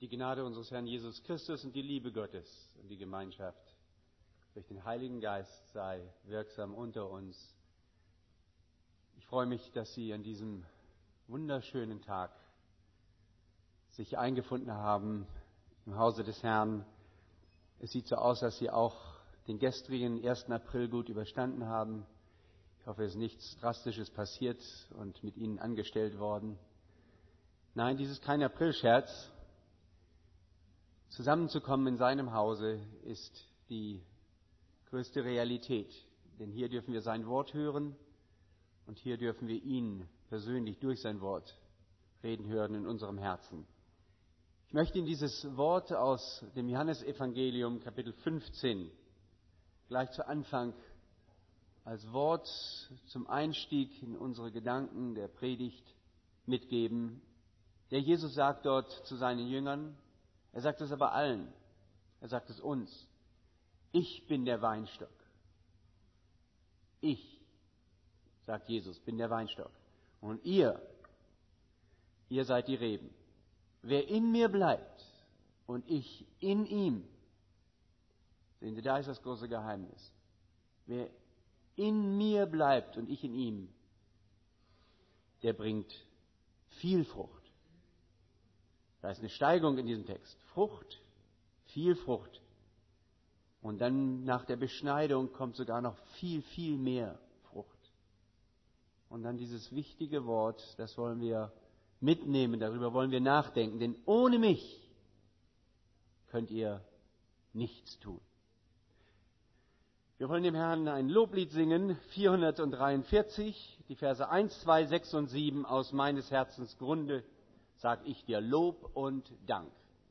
Die Gnade unseres Herrn Jesus Christus und die Liebe Gottes und die Gemeinschaft durch den Heiligen Geist sei wirksam unter uns. Ich freue mich, dass Sie an diesem wunderschönen Tag sich eingefunden haben im Hause des Herrn. Es sieht so aus, dass Sie auch den gestrigen 1. April gut überstanden haben. Ich hoffe, es ist nichts Drastisches passiert und mit Ihnen angestellt worden. Nein, dies ist kein Aprilscherz. Zusammenzukommen in seinem Hause ist die größte Realität. Denn hier dürfen wir sein Wort hören und hier dürfen wir ihn persönlich durch sein Wort reden hören in unserem Herzen. Ich möchte Ihnen dieses Wort aus dem Johannesevangelium, Kapitel 15, gleich zu Anfang als Wort zum Einstieg in unsere Gedanken der Predigt mitgeben. Der Jesus sagt dort zu seinen Jüngern, er sagt es aber allen, er sagt es uns: Ich bin der Weinstock. Ich, sagt Jesus, bin der Weinstock. Und ihr seid die Reben. Wer in mir bleibt und ich in ihm, sehen Sie, da ist das große Geheimnis. Wer in mir bleibt und ich in ihm, der bringt viel Frucht. Da ist eine Steigung in diesem Text. Frucht, viel Frucht. Und dann nach der Beschneidung kommt sogar noch viel, viel mehr Frucht. Und dann dieses wichtige Wort, das wollen wir mitnehmen, darüber wollen wir nachdenken. Denn ohne mich könnt ihr nichts tun. Wir wollen dem Herrn ein Loblied singen, 443, die Verse 1, 2, 6 und 7 aus meines Herzens Grunde. Sag ich dir Lob und Dank.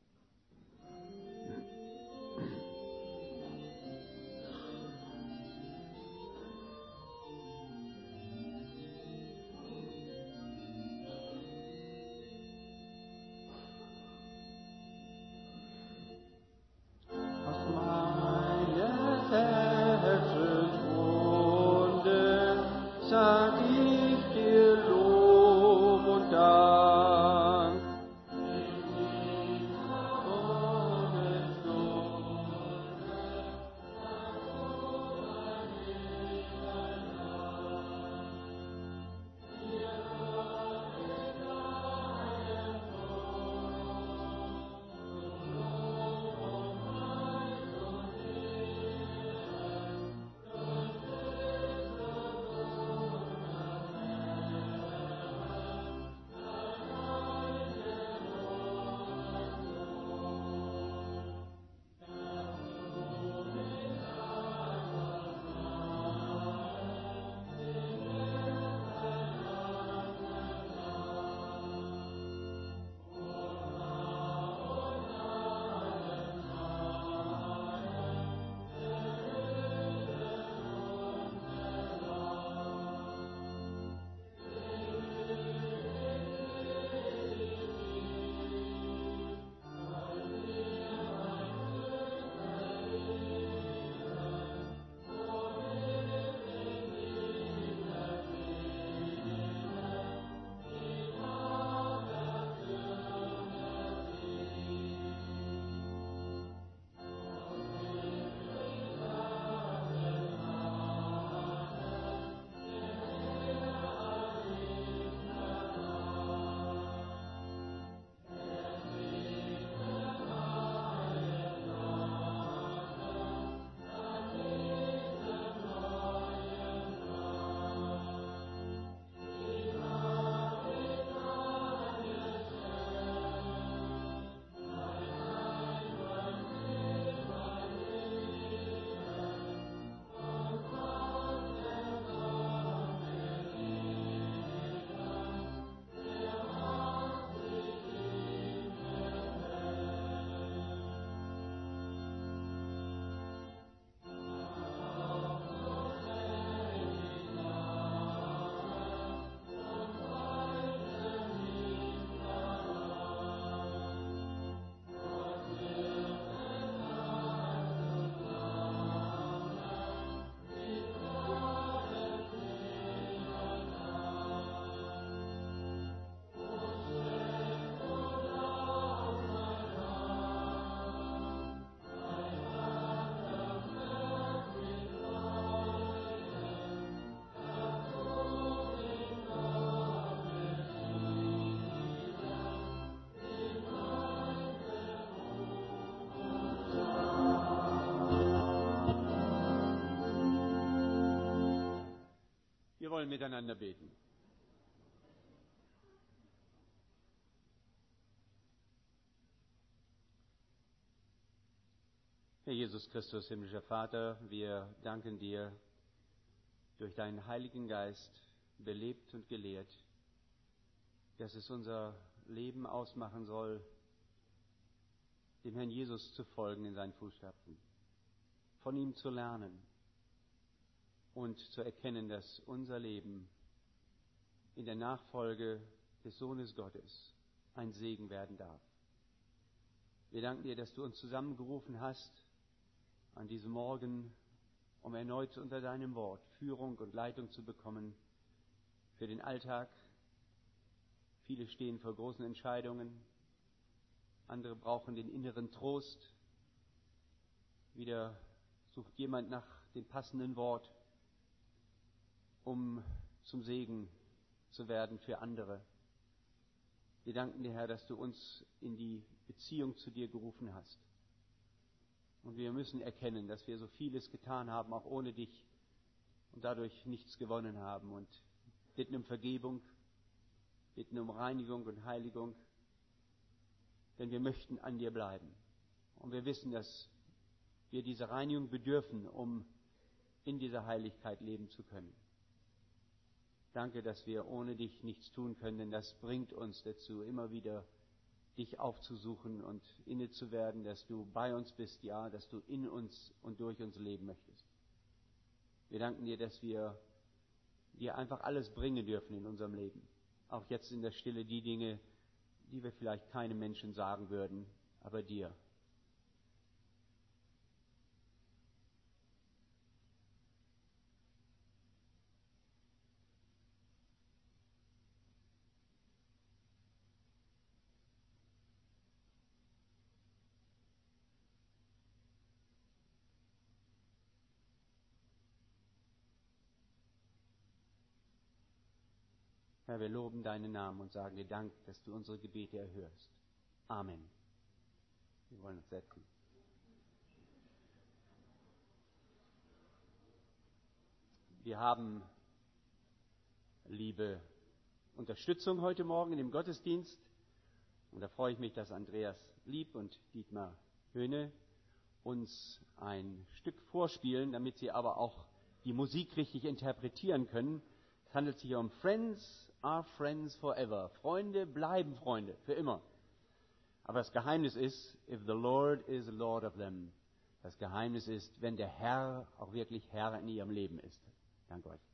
Aus meines Herzens Grunde sag ich dir Lob und Dank. wollen miteinander beten. Herr Jesus Christus, himmlischer Vater, wir danken dir durch deinen Heiligen Geist belebt und gelehrt, dass es unser Leben ausmachen soll, dem Herrn Jesus zu folgen in seinen Fußstapfen, von ihm zu lernen und zu erkennen, dass unser Leben in der Nachfolge des Sohnes Gottes ein Segen werden darf. Wir danken dir, dass du uns zusammengerufen hast an diesem Morgen, um erneut unter deinem Wort Führung und Leitung zu bekommen für den Alltag. Viele stehen vor großen Entscheidungen, andere brauchen den inneren Trost. Wieder sucht jemand nach dem passenden Wort, um zum Segen zu werden für andere. Wir danken dir, Herr, dass du uns in die Beziehung zu dir gerufen hast. Und wir müssen erkennen, dass wir so vieles getan haben, auch ohne dich, und dadurch nichts gewonnen haben. Und bitten um Vergebung, bitten um Reinigung und Heiligung, denn wir möchten an dir bleiben. Und wir wissen, dass wir diese Reinigung bedürfen, um in dieser Heiligkeit leben zu können. Danke, dass wir ohne dich nichts tun können, denn das bringt uns dazu, immer wieder dich aufzusuchen und inne zu werden, dass du bei uns bist, ja, dass du in uns und durch uns leben möchtest. Wir danken dir, dass wir dir einfach alles bringen dürfen in unserem Leben. Auch jetzt in der Stille die Dinge, die wir vielleicht keinem Menschen sagen würden, aber dir. Herr, wir loben deinen Namen und sagen dir Dank, dass du unsere Gebete erhörst. Amen. Wir wollen uns setzen. Wir haben liebe Unterstützung heute Morgen in dem Gottesdienst. Und da freue ich mich, dass Andreas Lieb und Dietmar Höhne uns ein Stück vorspielen, damit sie aber auch die Musik richtig interpretieren können. Es handelt sich um Friends are Friends forever. Freunde bleiben Freunde, für immer. Aber das Geheimnis ist, if the Lord is Lord of them. Das Geheimnis ist, wenn der Herr auch wirklich Herr in ihrem Leben ist. Danke euch.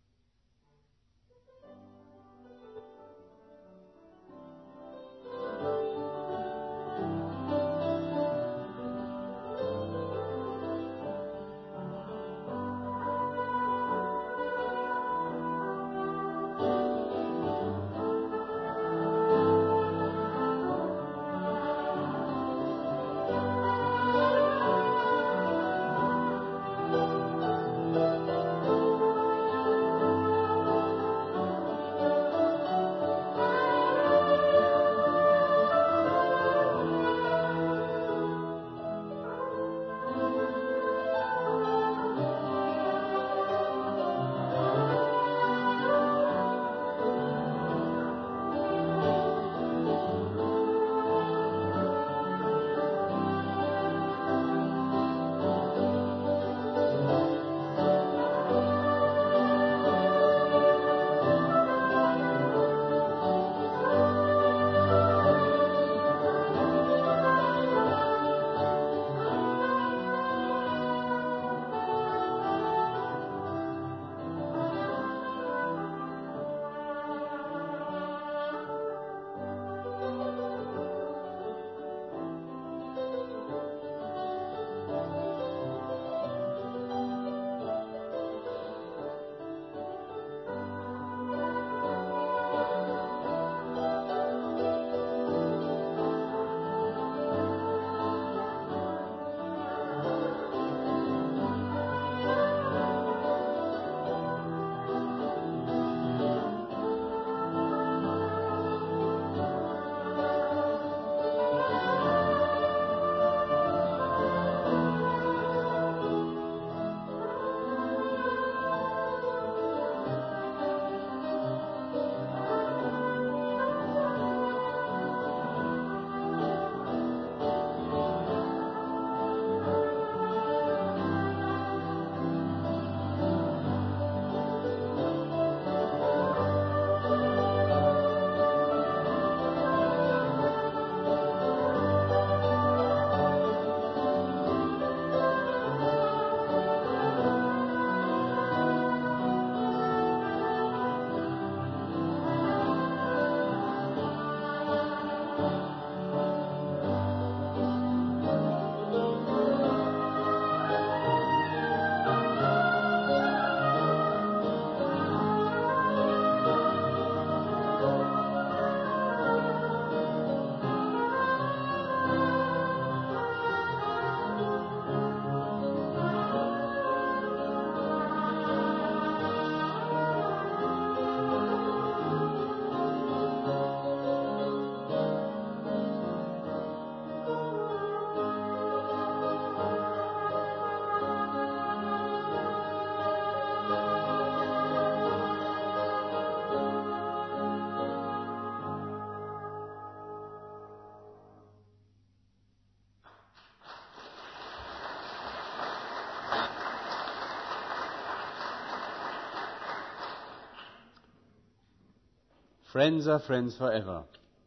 Friends are friends forever.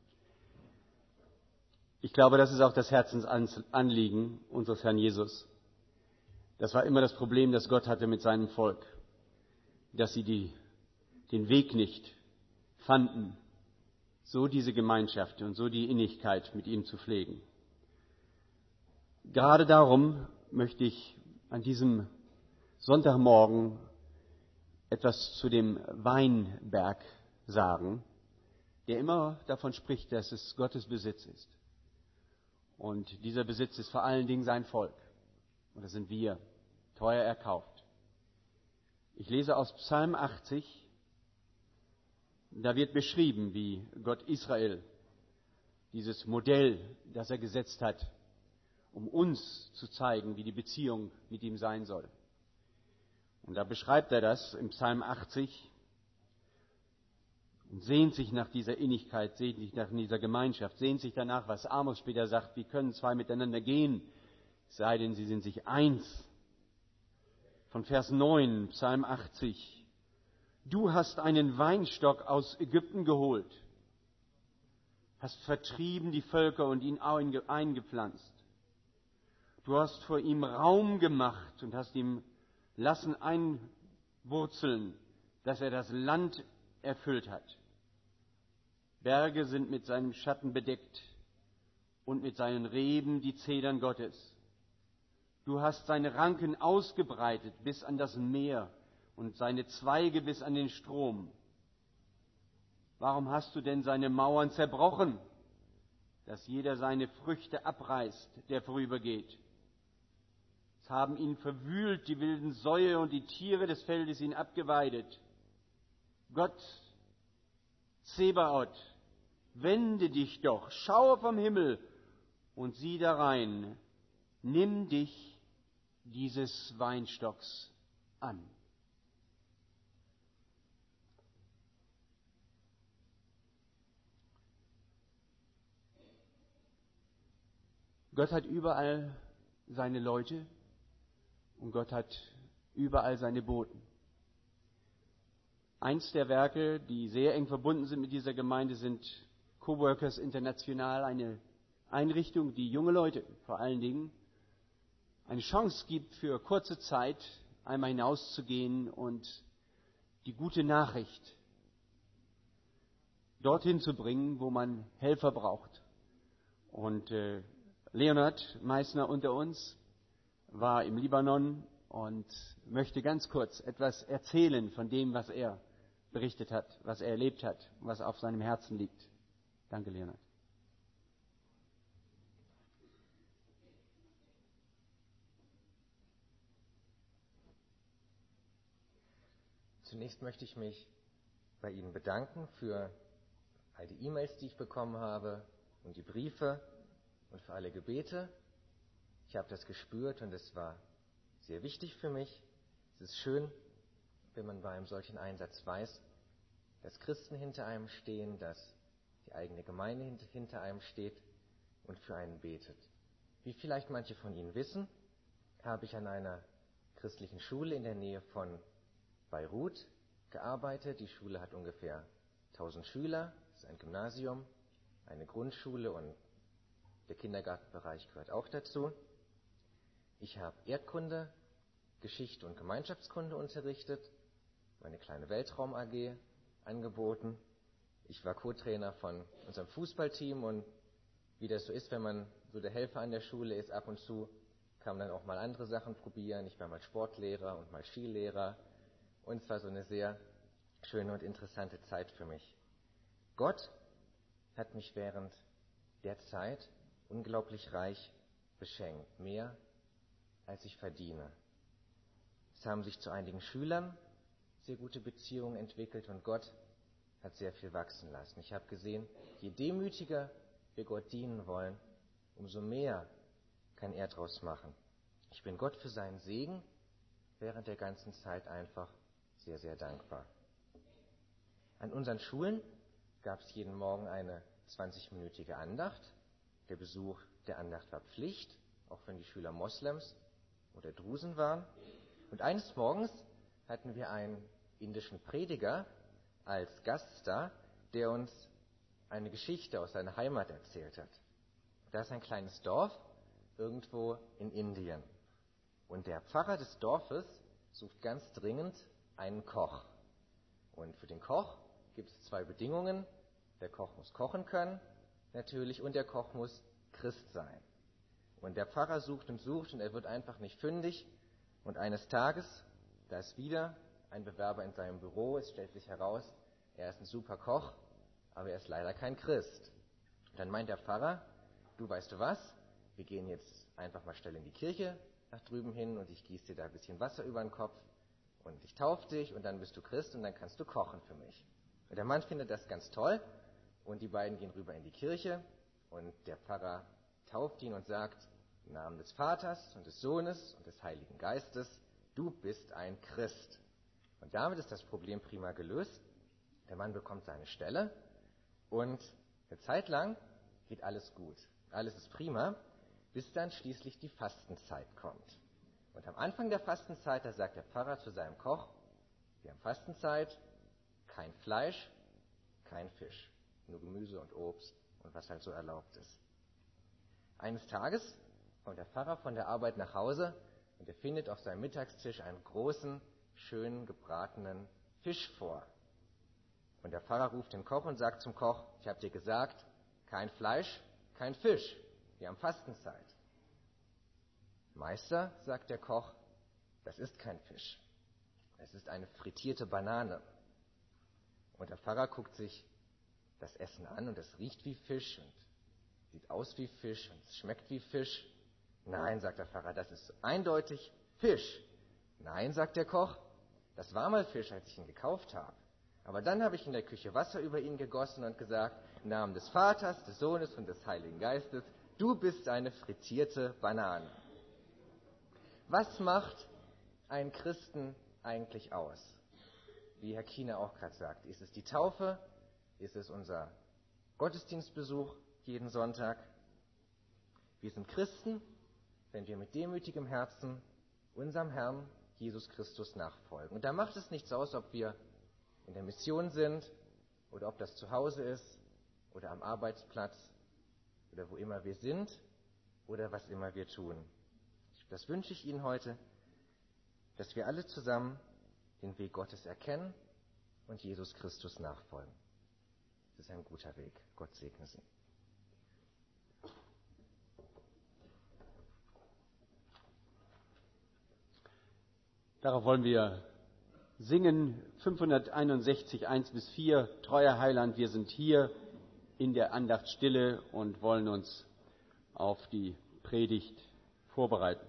Ich glaube, das ist auch das Herzensanliegen unseres Herrn Jesus. Das war immer das Problem, das Gott hatte mit seinem Volk, dass sie den Weg nicht fanden, so diese Gemeinschaft und so die Innigkeit mit ihm zu pflegen. Gerade darum möchte ich an diesem Sonntagmorgen etwas zu dem Weinberg sagen, der immer davon spricht, dass es Gottes Besitz ist. Und dieser Besitz ist vor allen Dingen sein Volk. Und das sind wir, teuer erkauft. Ich lese aus Psalm 80. Da wird beschrieben, wie Gott Israel, dieses Modell, das er gesetzt hat, um uns zu zeigen, wie die Beziehung mit ihm sein soll. Und da beschreibt er das im Psalm 80 und sehnt sich nach dieser Innigkeit, sehnt sich nach dieser Gemeinschaft, sehnt sich danach, was Amos später sagt, wie können zwei miteinander gehen, es sei denn, sie sind sich eins. Von Vers 9, Psalm 80. Du hast einen Weinstock aus Ägypten geholt, hast vertrieben die Völker und ihn eingepflanzt. Du hast vor ihm Raum gemacht und hast ihm lassen einwurzeln, dass er das Land erfüllt hat. Berge sind mit seinem Schatten bedeckt und mit seinen Reben die Zedern Gottes. Du hast seine Ranken ausgebreitet bis an das Meer und seine Zweige bis an den Strom. Warum hast du denn seine Mauern zerbrochen, dass jeder seine Früchte abreißt, der vorübergeht? Es haben ihn verwühlt, die wilden Säue und die Tiere des Feldes ihn abgeweidet. Gott, Zebaoth, wende dich doch, schaue vom Himmel und sieh darein, nimm dich dieses Weinstocks an. Gott hat überall seine Leute und Gott hat überall seine Boten. Eins der Werke, die sehr eng verbunden sind mit dieser Gemeinde, sind Coworkers International, eine Einrichtung, die junge Leute vor allen Dingen eine Chance gibt, für kurze Zeit einmal hinauszugehen und die gute Nachricht dorthin zu bringen, wo man Helfer braucht. Und Leonhard Meissner unter uns war im Libanon und möchte ganz kurz etwas erzählen von dem, was er berichtet hat, was er erlebt hat, was auf seinem Herzen liegt. Danke, Leonhard. Zunächst möchte ich mich bei Ihnen bedanken für all die E-Mails, die ich bekommen habe und die Briefe und für alle Gebete. Ich habe das gespürt und es war sehr wichtig für mich. Es ist schön, wenn man bei einem solchen Einsatz weiß, dass Christen hinter einem stehen, dass die eigene Gemeinde hinter einem steht und für einen betet. Wie vielleicht manche von Ihnen wissen, habe ich an einer christlichen Schule in der Nähe von Beirut gearbeitet. Die Schule hat ungefähr 1000 Schüler, es ist ein Gymnasium, eine Grundschule und der Kindergartenbereich gehört auch dazu. Ich habe Erdkunde, Geschichte und Gemeinschaftskunde unterrichtet, meine kleine Weltraum AG angeboten. Ich war Co-Trainer von unserem Fußballteam und wie das so ist, wenn man so der Helfer an der Schule ist, ab und zu kann man dann auch mal andere Sachen probieren. Ich war mal Sportlehrer und mal Skilehrer und es war so eine sehr schöne und interessante Zeit für mich. Gott hat mich während der Zeit unglaublich reich beschenkt, mehr als ich verdiene. Es haben sich zu einigen Schülern sehr gute Beziehungen entwickelt und Gott hat sehr viel wachsen lassen. Ich habe gesehen, je demütiger wir Gott dienen wollen, umso mehr kann er daraus machen. Ich bin Gott für seinen Segen während der ganzen Zeit einfach sehr, sehr dankbar. An unseren Schulen gab es jeden Morgen eine 20-minütige Andacht. Der Besuch der Andacht war Pflicht, auch wenn die Schüler Moslems oder Drusen waren. Und eines Morgens hatten wir einen indischen Prediger als Gaststar, der uns eine Geschichte aus seiner Heimat erzählt hat. Da ist ein kleines Dorf irgendwo in Indien. Und der Pfarrer des Dorfes sucht ganz dringend einen Koch. Und für den Koch gibt es 2 Bedingungen. Der Koch muss kochen können, natürlich, und der Koch muss Christ sein. Und der Pfarrer sucht und er wird einfach nicht fündig. Und eines Tages, da ist wieder ein Bewerber in seinem Büro. Es stellt sich heraus, er ist ein super Koch, aber er ist leider kein Christ. Und dann meint der Pfarrer, du weißt du was, wir gehen jetzt einfach mal schnell in die Kirche nach drüben hin und ich gieße dir da ein bisschen Wasser über den Kopf und ich taufe dich und dann bist du Christ und dann kannst du kochen für mich. Und der Mann findet das ganz toll und die beiden gehen rüber in die Kirche und der Pfarrer tauft ihn und sagt, im Namen des Vaters und des Sohnes und des Heiligen Geistes, du bist ein Christ. Und damit ist das Problem prima gelöst. Der Mann bekommt seine Stelle und eine Zeit lang geht alles gut. Alles ist prima, bis dann schließlich die Fastenzeit kommt. Und am Anfang der Fastenzeit, da sagt der Pfarrer zu seinem Koch, wir haben Fastenzeit, kein Fleisch, kein Fisch, nur Gemüse und Obst und was halt so erlaubt ist. Eines Tages kommt der Pfarrer von der Arbeit nach Hause und er findet auf seinem Mittagstisch einen großen, schön gebratenen Fisch vor. Und der Pfarrer ruft den Koch und sagt zum Koch, ich habe dir gesagt, kein Fleisch, kein Fisch, wir haben Fastenzeit. Meister, sagt der Koch, das ist kein Fisch, es ist eine frittierte Banane. Und der Pfarrer guckt sich das Essen an und es riecht wie Fisch und sieht aus wie Fisch und es schmeckt wie Fisch. Nein, sagt der Pfarrer, das ist eindeutig Fisch. Nein, sagt der Koch, das war mal Fisch, als ich ihn gekauft habe. Aber dann habe ich in der Küche Wasser über ihn gegossen und gesagt, im Namen des Vaters, des Sohnes und des Heiligen Geistes, du bist eine frittierte Banane. Was macht einen Christen eigentlich aus? Wie Herr Kiener auch gerade sagt, ist es die Taufe? Ist es unser Gottesdienstbesuch jeden Sonntag? Wir sind Christen, wenn wir mit demütigem Herzen unserem Herrn Jesus Christus nachfolgen. Und da macht es nichts aus, ob wir in der Mission sind oder ob das zu Hause ist oder am Arbeitsplatz oder wo immer wir sind oder was immer wir tun. Das wünsche ich Ihnen heute, dass wir alle zusammen den Weg Gottes erkennen und Jesus Christus nachfolgen. Das ist ein guter Weg. Gott segne Sie. Darauf wollen wir singen, 561, 1-4, treuer Heiland, wir sind hier in der Andachtsstille und wollen uns auf die Predigt vorbereiten.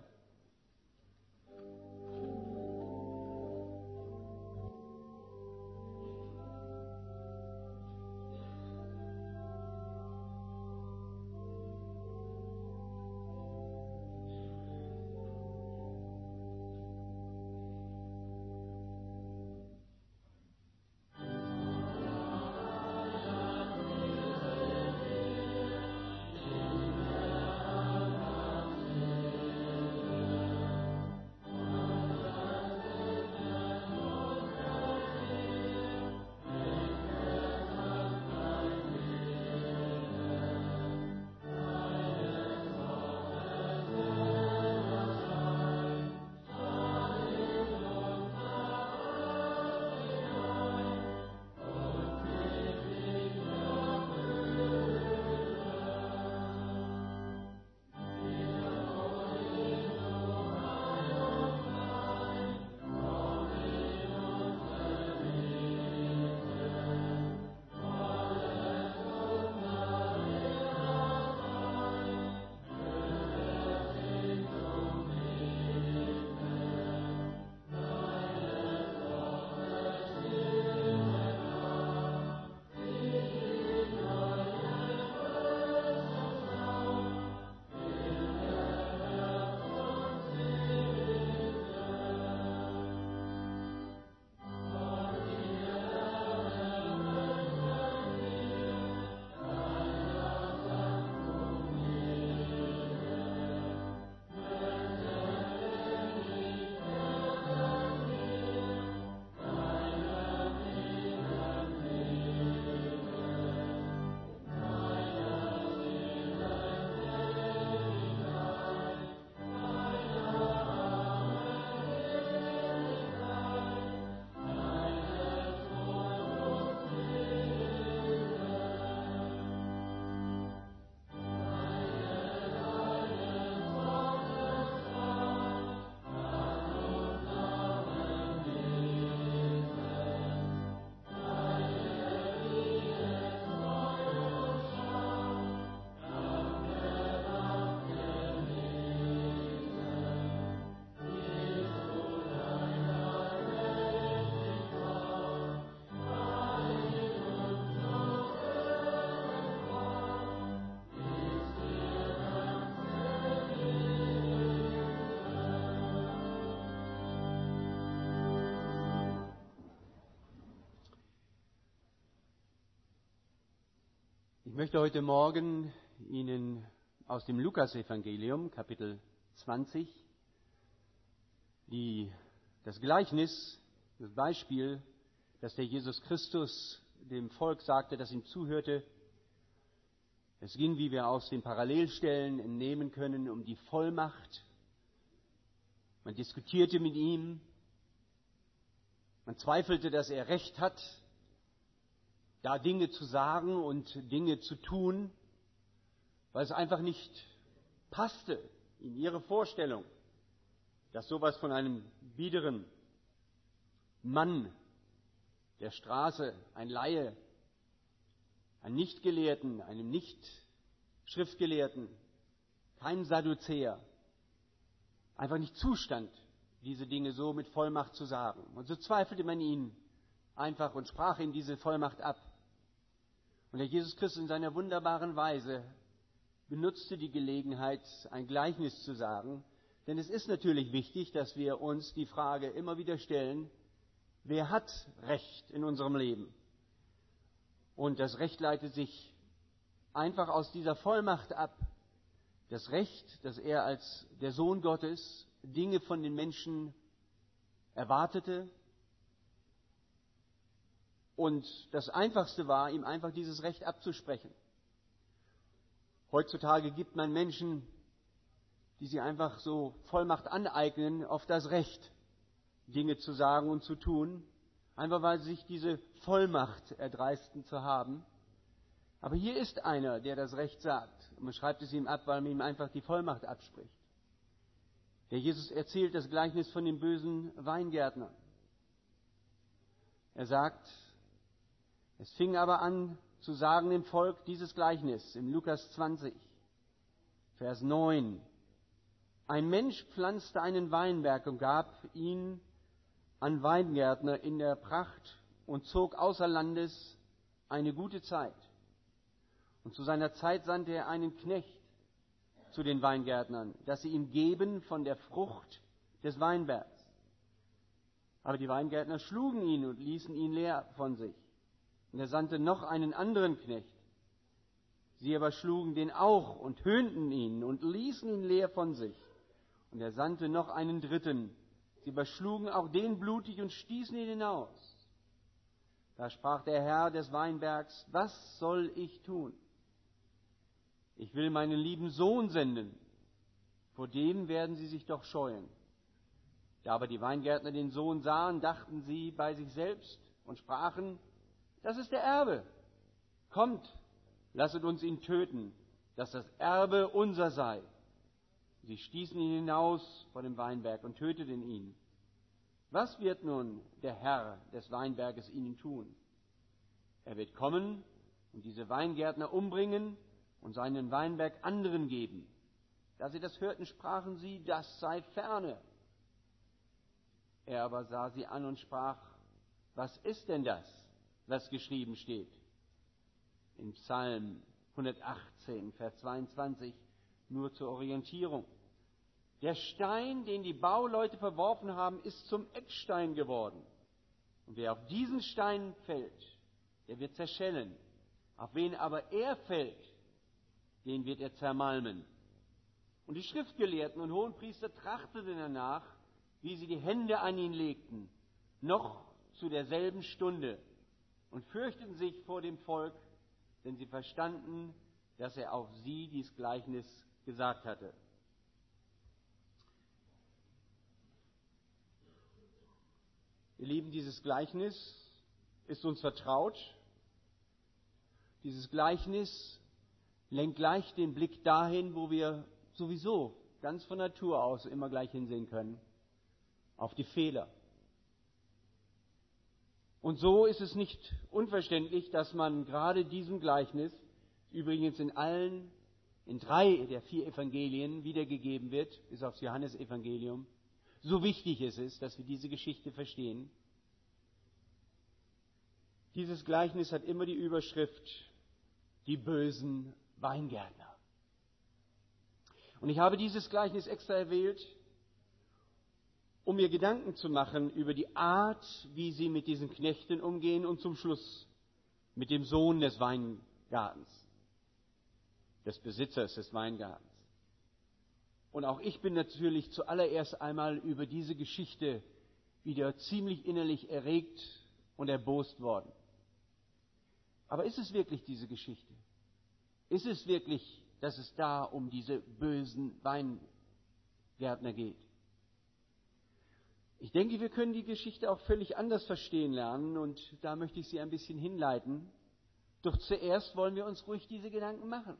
Ich möchte heute Morgen Ihnen aus dem Lukasevangelium, Kapitel 20, das Gleichnis, das Beispiel, das der Jesus Christus dem Volk sagte, das ihm zuhörte. Es ging, wie wir aus den Parallelstellen entnehmen können, um die Vollmacht. Man diskutierte mit ihm. Man zweifelte, dass er Recht hat, da Dinge zu sagen und Dinge zu tun, weil es einfach nicht passte in ihre Vorstellung, dass sowas von einem biederen Mann der Straße, ein Laie, einem Nichtgelehrten, einem Nicht-Schriftgelehrten, kein Sadduzäer, einfach nicht zustand, diese Dinge so mit Vollmacht zu sagen. Und so zweifelte man ihn einfach und sprach ihm diese Vollmacht ab. Und der Jesus Christus in seiner wunderbaren Weise benutzte die Gelegenheit, ein Gleichnis zu sagen. Denn es ist natürlich wichtig, dass wir uns die Frage immer wieder stellen, wer hat Recht in unserem Leben? Und das Recht leitet sich einfach aus dieser Vollmacht ab. Das Recht, dass er als der Sohn Gottes Dinge von den Menschen erwartete. Und das Einfachste war, ihm einfach dieses Recht abzusprechen. Heutzutage gibt man Menschen, die sich einfach so Vollmacht aneignen, auf das Recht, Dinge zu sagen und zu tun, einfach weil sie sich diese Vollmacht erdreisten zu haben. Aber hier ist einer, der das Recht sagt. Und man schreibt es ihm ab, weil man ihm einfach die Vollmacht abspricht. Der Jesus erzählt das Gleichnis von dem bösen Weingärtner. Er sagt, es fing aber an zu sagen dem Volk dieses Gleichnis im Lukas 20, Vers 9. Ein Mensch pflanzte einen Weinberg und gab ihn an Weingärtner in der Pracht und zog außer Landes eine gute Zeit. Und zu seiner Zeit sandte er einen Knecht zu den Weingärtnern, dass sie ihm geben von der Frucht des Weinbergs. Aber die Weingärtner schlugen ihn und ließen ihn leer von sich. Und er sandte noch einen anderen Knecht. Sie aber schlugen den auch und höhnten ihn und ließen ihn leer von sich. Und er sandte noch einen dritten. Sie aber schlugen auch den blutig und stießen ihn hinaus. Da sprach der Herr des Weinbergs, was soll ich tun? Ich will meinen lieben Sohn senden. Vor dem werden sie sich doch scheuen. Da aber die Weingärtner den Sohn sahen, dachten sie bei sich selbst und sprachen, das ist der Erbe. Kommt, lasset uns ihn töten, dass das Erbe unser sei. Sie stießen ihn hinaus vor dem Weinberg und töteten ihn. Was wird nun der Herr des Weinberges ihnen tun? Er wird kommen und diese Weingärtner umbringen und seinen Weinberg anderen geben. Da sie das hörten, sprachen sie, das sei ferne. Er aber sah sie an und sprach, was ist denn das, was geschrieben steht? Im Psalm 118, Vers 22, nur zur Orientierung. Der Stein, den die Bauleute verworfen haben, ist zum Eckstein geworden. Und wer auf diesen Stein fällt, der wird zerschellen. Auf wen aber er fällt, den wird er zermalmen. Und die Schriftgelehrten und Hohenpriester trachteten danach, wie sie die Hände an ihn legten, noch zu derselben Stunde, und fürchteten sich vor dem Volk, denn sie verstanden, dass er auf sie dies Gleichnis gesagt hatte. Ihr Lieben, dieses Gleichnis ist uns vertraut. Dieses Gleichnis lenkt gleich den Blick dahin, wo wir sowieso ganz von Natur aus immer gleich hinsehen können, auf die Fehler. Und so ist es nicht unverständlich, dass man gerade diesem Gleichnis, übrigens in 3 der 4 Evangelien wiedergegeben wird, bis aufs Johannesevangelium, so wichtig es ist, dass wir diese Geschichte verstehen. Dieses Gleichnis hat immer die Überschrift, die bösen Weingärtner. Und ich habe dieses Gleichnis extra erwählt, um mir Gedanken zu machen über die Art, wie sie mit diesen Knechten umgehen und zum Schluss mit dem Sohn des Weingartens. des Besitzers des Weingartens. Und auch ich bin natürlich zuallererst einmal über diese Geschichte wieder ziemlich innerlich erregt und erbost worden. Aber ist es wirklich diese Geschichte? Ist es wirklich, dass es da um diese bösen Weingärtner geht? Ich denke, wir können die Geschichte auch völlig anders verstehen lernen und da möchte ich Sie ein bisschen hinleiten. Doch zuerst wollen wir uns ruhig diese Gedanken machen.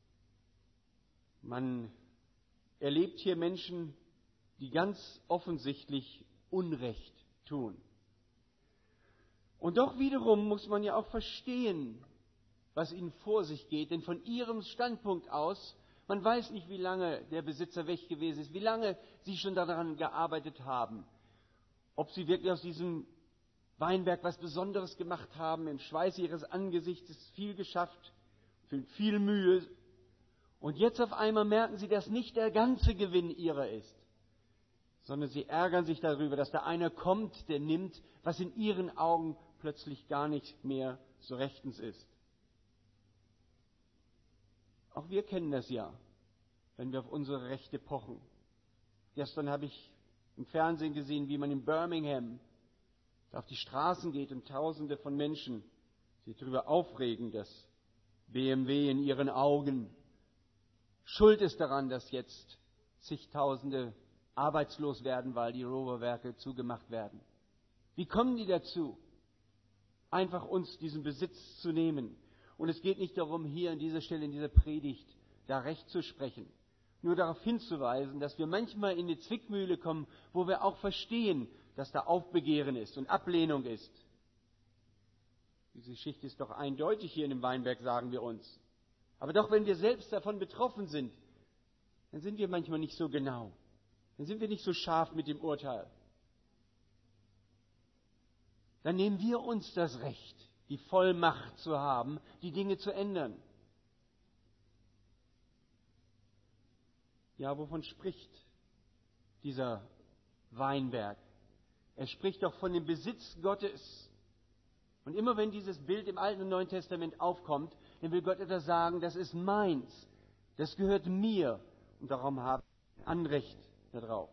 Man erlebt hier Menschen, die ganz offensichtlich Unrecht tun. Und doch wiederum muss man ja auch verstehen, was ihnen vor sich geht, denn von ihrem Standpunkt aus, man weiß nicht, wie lange der Besitzer weg gewesen ist, wie lange sie schon daran gearbeitet haben, ob sie wirklich aus diesem Weinberg was Besonderes gemacht haben, im Schweiß ihres Angesichts ist viel geschafft, viel Mühe. Und jetzt auf einmal merken sie, dass nicht der ganze Gewinn ihrer ist, sondern sie ärgern sich darüber, dass da einer kommt, der nimmt, was in ihren Augen plötzlich gar nicht mehr so rechtens ist. Auch wir kennen das ja, wenn wir auf unsere Rechte pochen. Gestern habe ich im Fernsehen gesehen, wie man in Birmingham auf die Straßen geht und Tausende von Menschen sich darüber aufregen, dass BMW in ihren Augen schuld ist daran, dass jetzt zigtausende arbeitslos werden, weil die Rover-Werke zugemacht werden. Wie kommen die dazu, einfach uns diesen Besitz zu nehmen? Und es geht nicht darum, hier an dieser Stelle, in dieser Predigt, da Recht zu sprechen. Nur darauf hinzuweisen, dass wir manchmal in die Zwickmühle kommen, wo wir auch verstehen, dass da Aufbegehren ist und Ablehnung ist. Diese Geschichte ist doch eindeutig hier in dem Weinberg, sagen wir uns. Aber doch, wenn wir selbst davon betroffen sind, dann sind wir manchmal nicht so genau. Dann sind wir nicht so scharf mit dem Urteil. Dann nehmen wir uns das Recht, die Vollmacht zu haben, die Dinge zu ändern. Ja, wovon spricht dieser Weinberg? Er spricht doch von dem Besitz Gottes. Und immer wenn dieses Bild im Alten und Neuen Testament aufkommt, dann will Gott etwas sagen, das ist meins, das gehört mir und darum habe ich Anrecht darauf.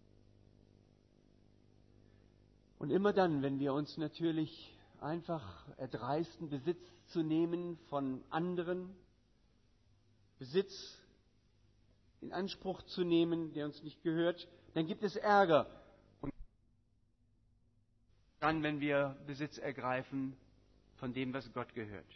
Und immer dann, wenn wir uns natürlich einfach erdreisten, Besitz zu nehmen von anderen, Besitz in Anspruch zu nehmen, der uns nicht gehört, dann gibt es Ärger. Und dann, wenn wir Besitz ergreifen von dem, was Gott gehört.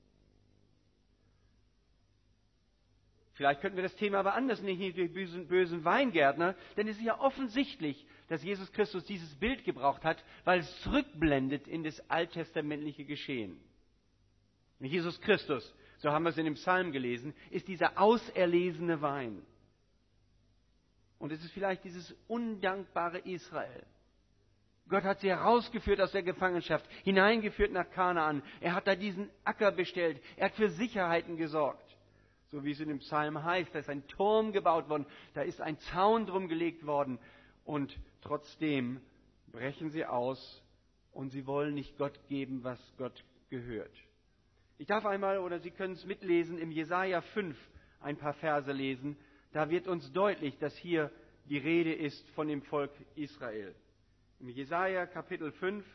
Vielleicht könnten wir das Thema aber anders nehmen, hier die bösen Weingärtner, denn es ist ja offensichtlich, dass Jesus Christus dieses Bild gebraucht hat, weil es zurückblendet in das alttestamentliche Geschehen. Jesus Christus, so haben wir es in dem Psalm gelesen, ist dieser auserlesene Wein. Und es ist vielleicht dieses undankbare Israel. Gott hat sie herausgeführt aus der Gefangenschaft, hineingeführt nach Kanaan. Er hat da diesen Acker bestellt. Er hat für Sicherheiten gesorgt. So wie es in dem Psalm heißt, da ist ein Turm gebaut worden, da ist ein Zaun drum gelegt worden. Und trotzdem brechen sie aus und sie wollen nicht Gott geben, was Gott gehört. Ich darf einmal, oder Sie können es mitlesen, im Jesaja 5 ein paar Verse lesen. Da wird uns deutlich, dass hier die Rede ist von dem Volk Israel. Im Jesaja Kapitel 5,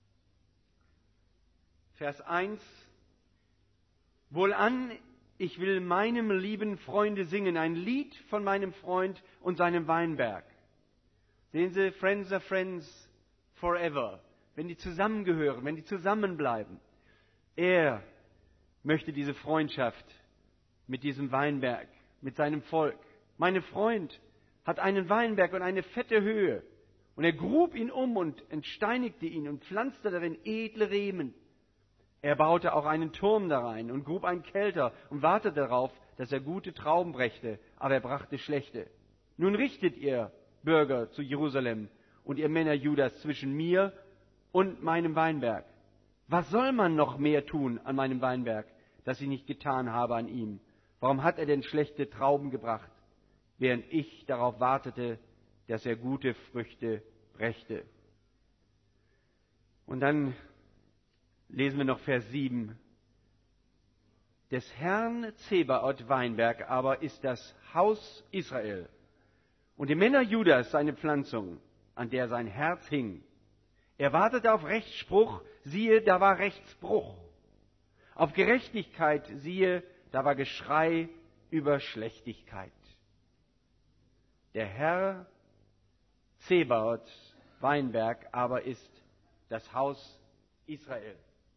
Vers 1. Wohlan, ich will meinem lieben Freunde singen, ein Lied von meinem Freund und seinem Weinberg. Sehen Sie, Friends are Friends forever. Wenn die zusammengehören, wenn die zusammenbleiben. Er möchte diese Freundschaft mit diesem Weinberg, mit seinem Volk. Mein Freund hat einen Weinberg und eine fette Höhe. Und er grub ihn um und entsteinigte ihn und pflanzte darin edle Reben. Er baute auch einen Turm da rein und grub einen Kelter und wartete darauf, dass er gute Trauben brächte, aber er brachte schlechte. Nun richtet ihr, Bürger zu Jerusalem und ihr Männer Judas, zwischen mir und meinem Weinberg. Was soll man noch mehr tun an meinem Weinberg, das ich nicht getan habe an ihm? Warum hat er denn schlechte Trauben gebracht, während ich darauf wartete, dass er gute Früchte brächte? Und dann lesen wir noch Vers 7. des Herrn Zebaoth Weinberg aber ist das Haus Israel und die Männer Judas seine Pflanzung, an der sein Herz hing. Er wartete auf Rechtsspruch, siehe, da war Rechtsbruch. Auf Gerechtigkeit, siehe, da war Geschrei über Schlechtigkeit. Der Herr Zebaoth Weinberg aber ist das Haus Israel.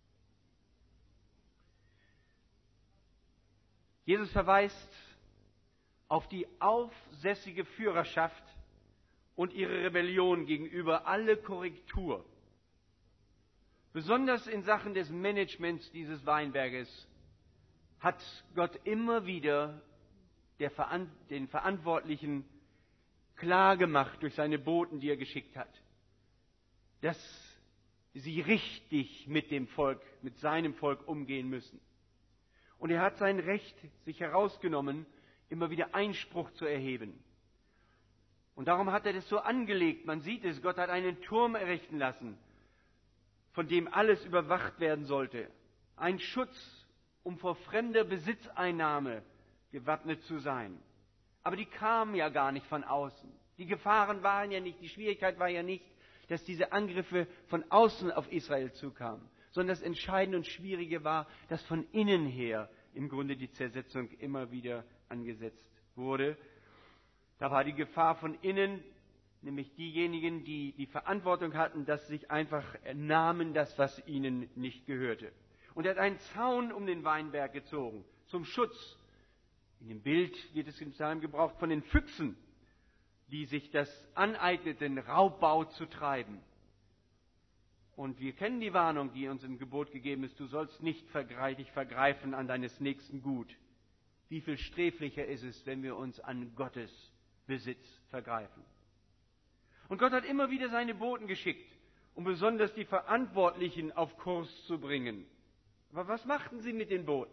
Jesus verweist auf die aufsässige Führerschaft und ihre Rebellion gegenüber alle Korrektur. Besonders in Sachen des Managements dieses Weinberges hat Gott immer wieder den Verantwortlichen klargemacht durch seine Boten, die er geschickt hat, dass sie richtig mit dem Volk, mit seinem Volk umgehen müssen. Und er hat sein Recht sich herausgenommen, immer wieder Einspruch zu erheben. Und darum hat er das so angelegt. Man sieht es, Gott hat einen Turm errichten lassen, von dem alles überwacht werden sollte. Ein Schutz, um vor fremder Besitzeinnahme gewappnet zu sein. Aber die kamen ja gar nicht von außen. Die Gefahren waren ja nicht, die Schwierigkeit war ja nicht, dass diese Angriffe von außen auf Israel zukamen, sondern das Entscheidende und Schwierige war, dass von innen her im Grunde die Zersetzung immer wieder angesetzt wurde. Da war die Gefahr von innen, nämlich diejenigen, die die Verantwortung hatten, dass sie sich einfach nahmen, das, was ihnen nicht gehörte. Und er hat einen Zaun um den Weinberg gezogen, zum Schutz. In dem Bild wird es im Psalm gebraucht von den Füchsen, die sich das aneigneten, Raubbau zu treiben. Und wir kennen die Warnung, die uns im Gebot gegeben ist, du sollst nicht dich vergreifen an deines Nächsten Gut. Wie viel sträflicher ist es, wenn wir uns an Gottes Besitz vergreifen. Und Gott hat immer wieder seine Boten geschickt, um besonders die Verantwortlichen auf Kurs zu bringen. Aber was machten sie mit den Boten?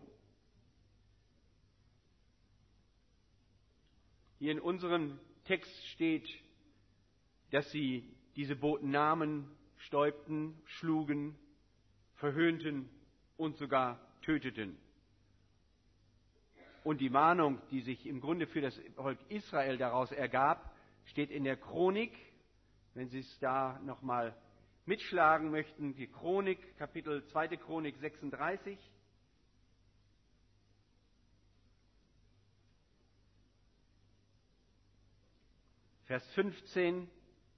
Hier in unserem Text steht, dass sie diese Boten nahmen, stäubten, schlugen, verhöhnten und sogar töteten. Und die Mahnung, die sich im Grunde für das Volk Israel daraus ergab, steht in der Chronik. Wenn Sie es da nochmal mitschlagen möchten, die Chronik, Kapitel 2. Chronik 36. Vers 15,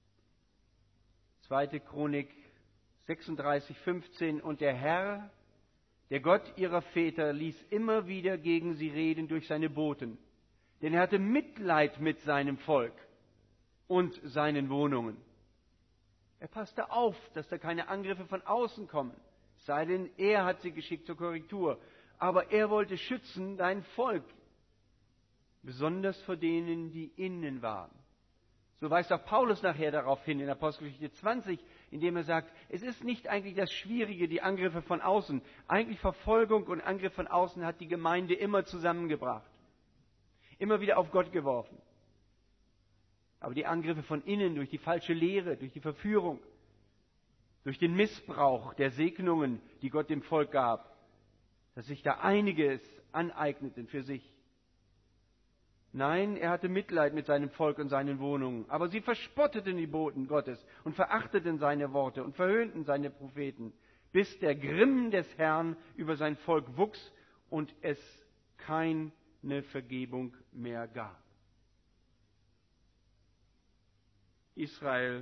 2. Chronik 36, 15. Und der Herr, der Gott ihrer Väter, ließ immer wieder gegen sie reden durch seine Boten, denn er hatte Mitleid mit seinem Volk und seinen Wohnungen. Er passte auf, dass da keine Angriffe von außen kommen, es sei denn, er hat sie geschickt zur Korrektur. Aber er wollte schützen dein Volk, besonders vor denen, die innen waren. So weist auch Paulus nachher darauf hin in Apostelgeschichte 20, indem er sagt, es ist nicht eigentlich das Schwierige, die Angriffe von außen. Eigentlich Verfolgung und Angriff von außen hat die Gemeinde immer zusammengebracht. Immer wieder auf Gott geworfen. Aber die Angriffe von innen durch die falsche Lehre, durch die Verführung, durch den Missbrauch der Segnungen, die Gott dem Volk gab, dass sich da einiges aneigneten für sich. Nein, er hatte Mitleid mit seinem Volk und seinen Wohnungen. Aber sie verspotteten die Boten Gottes und verachteten seine Worte und verhöhnten seine Propheten, bis der Grimm des Herrn über sein Volk wuchs und es keine Vergebung mehr gab. Israel,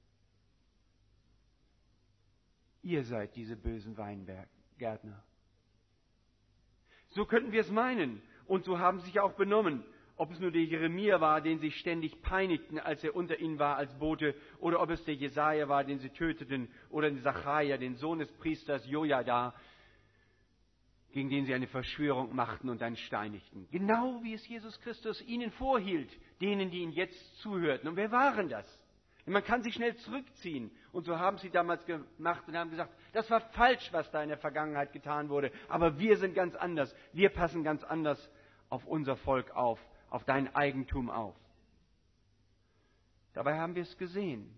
ihr seid diese bösen Weingärtner. So könnten wir es meinen. Und so haben sie sich auch benommen. Ob es nur der Jeremia war, den sie ständig peinigten, als er unter ihnen war als Bote, oder ob es der Jesaja war, den sie töteten, oder den Sacharja, den Sohn des Priesters Jojada, gegen den sie eine Verschwörung machten und dann steinigten. Genau wie es Jesus Christus ihnen vorhielt, denen, die ihn jetzt zuhörten. Und wer waren das? Man kann sich schnell zurückziehen. Und so haben sie damals gemacht und haben gesagt, das war falsch, was da in der Vergangenheit getan wurde. Aber wir sind ganz anders. Wir passen ganz anders auf unser Volk auf dein Eigentum auf. Dabei haben wir es gesehen.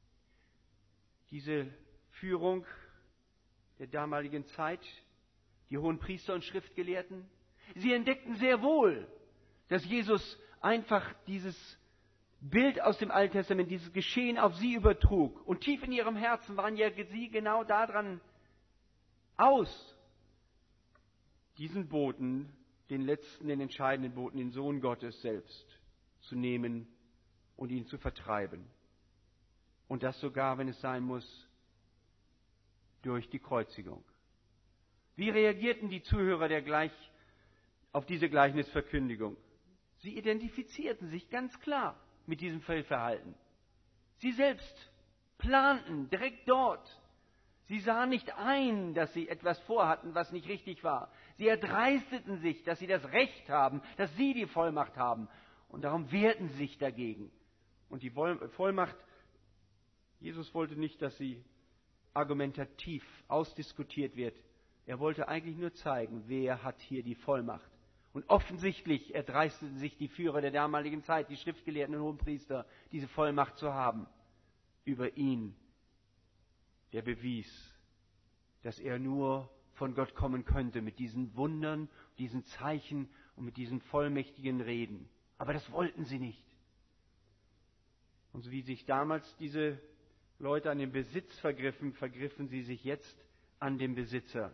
Diese Führung der damaligen Zeit, die Hohenpriester und Schriftgelehrten. Sie entdeckten sehr wohl, dass Jesus einfach dieses Bild aus dem Alten Testament, dieses Geschehen auf sie übertrug. Und tief in ihrem Herzen waren ja sie genau daran aus, diesen Boten, den letzten, den entscheidenden Boten, den Sohn Gottes selbst, zu nehmen und ihn zu vertreiben. Und das sogar, wenn es sein muss, durch die Kreuzigung. Wie reagierten die Zuhörer auf diese Gleichnisverkündigung? Sie identifizierten sich ganz klar mit diesem Fehlverhalten. Sie selbst planten direkt dort. Sie sahen nicht ein, dass sie etwas vorhatten, was nicht richtig war. Sie erdreisteten sich, dass sie das Recht haben, dass sie die Vollmacht haben. Und darum wehrten sie sich dagegen. Und die Vollmacht, Jesus wollte nicht, dass sie argumentativ ausdiskutiert wird. Er wollte eigentlich nur zeigen, wer hat hier die Vollmacht. Und offensichtlich erdreisteten sich die Führer der damaligen Zeit, die Schriftgelehrten und Hohenpriester, diese Vollmacht zu haben über ihn, der bewies, dass er nur von Gott kommen könnte mit diesen Wundern, diesen Zeichen und mit diesen vollmächtigen Reden. Aber das wollten sie nicht. Und so wie sich damals diese Leute an dem Besitz vergriffen, vergriffen sie sich jetzt an dem Besitzer.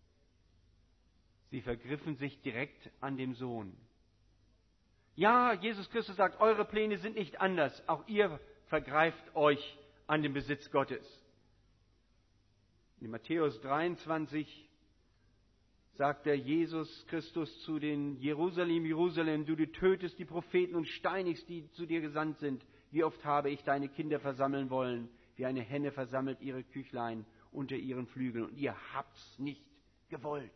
Sie vergriffen sich direkt an dem Sohn. Ja, Jesus Christus sagt, eure Pläne sind nicht anders. Auch ihr vergreift euch an dem Besitz Gottes. In Matthäus 23 sagt der Jesus Christus zu den Jerusalem, Jerusalem, du tötest die Propheten und steinigst die zu dir gesandt sind. Wie oft habe ich deine Kinder versammeln wollen, wie eine Henne versammelt ihre Küchlein unter ihren Flügeln, und ihr habt's nicht gewollt.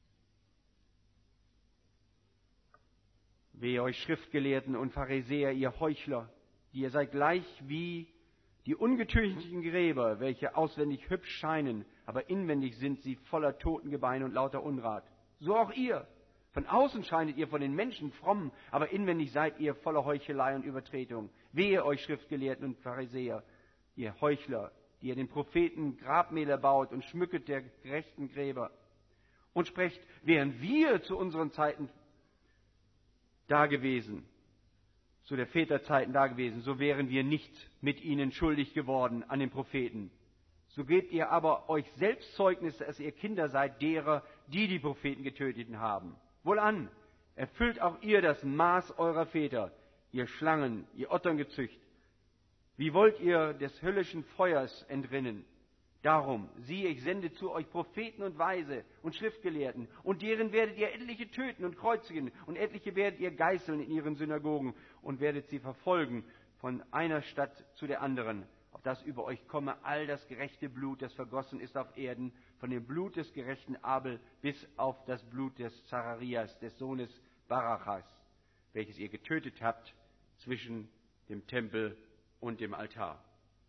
Wehe euch Schriftgelehrten und Pharisäer, ihr Heuchler, die ihr seid gleich wie die ungetüchtigen Gräber, welche auswendig hübsch scheinen, aber inwendig sind sie voller Totengebeine und lauter Unrat. So auch ihr. Von außen scheinet ihr von den Menschen fromm, aber inwendig seid ihr voller Heuchelei und Übertretung. Wehe euch Schriftgelehrten und Pharisäer, ihr Heuchler, die ihr den Propheten Grabmäler baut und schmücket der gerechten Gräber. Und sprecht, wären wir zu unseren Zeiten dagewesen, zu der Väterzeiten dagewesen, so wären wir nicht mit ihnen schuldig geworden an den Propheten. So gebt ihr aber euch selbst Zeugnis, dass ihr Kinder seid derer, die die Propheten getötet haben. Wohlan, erfüllt auch ihr das Maß eurer Väter, ihr Schlangen, ihr Otterngezücht. Wie wollt ihr des höllischen Feuers entrinnen? Darum, siehe, ich sende zu euch Propheten und Weise und Schriftgelehrten, und deren werdet ihr etliche töten und kreuzigen, und etliche werdet ihr geißeln in ihren Synagogen, und werdet sie verfolgen von einer Stadt zu der anderen, auf das über euch komme all das gerechte Blut, das vergossen ist auf Erden, von dem Blut des gerechten Abel bis auf das Blut des Zacharias, des Sohnes Barachas, welches ihr getötet habt zwischen dem Tempel und dem Altar.